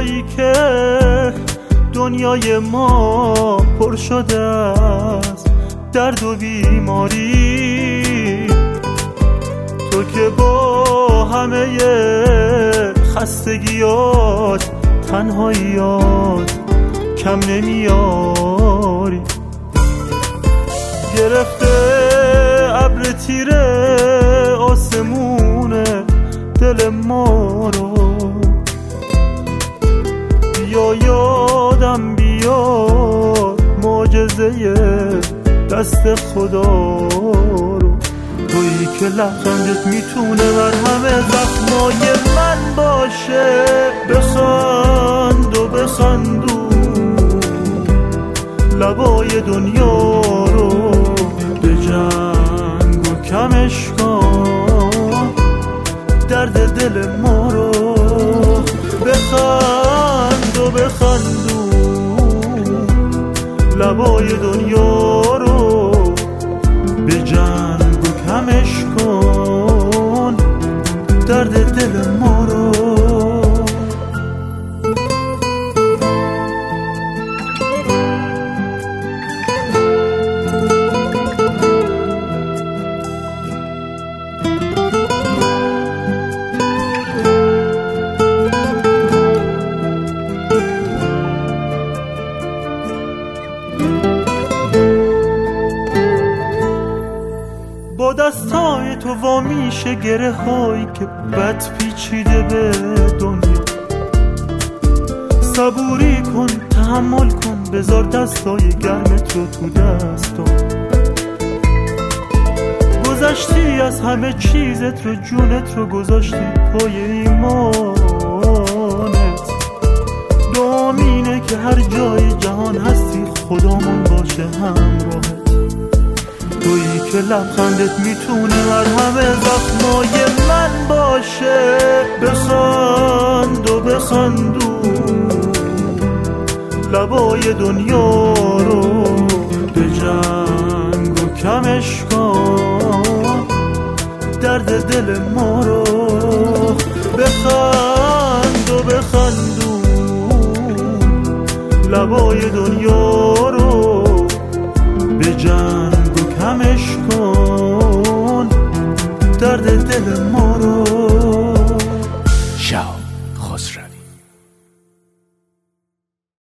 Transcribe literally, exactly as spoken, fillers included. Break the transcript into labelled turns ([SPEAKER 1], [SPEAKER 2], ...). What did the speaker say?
[SPEAKER 1] جایی که دنیای ما پر شده است درد و بیماری، تو که با همه خستگیات تنهاییات کم نمیاری. گرفته ابر تیره آسمون دل ما رو، بیا یادم بیار معجزه دست خدا رو. تویی که لبخندت میتونه مرهم زخمای من باشه. بخند و بخندون لبای دنیا رو، به جنگ و کمش کن درد دل ما رو. بخند و بخندون لبای دنیا رو، به جنگ و کمش کن درد دل ما رو. با دستای تو وا میشه گره هایی که بد پیچیده به دنیا. صبوری کن، تحمل کن، بذار دستای گرمت رو تو دستم. گذشتی از همه چیزت رو، جونت رو گذاشتی پای ایمانت. دعام اینه که هر جای جهان هستی خدامون باشه همراهت. تویی که لبخندت میتونه مرهم زخمای من باشه. بخند و بخندون لبای دنیا رو، به جنگ و کمش کن درد دل ما رو. بخند و بخندون لبای دنیا رو، به جنگ کمش کن درد دل ما رو.
[SPEAKER 2] شاه خسروی.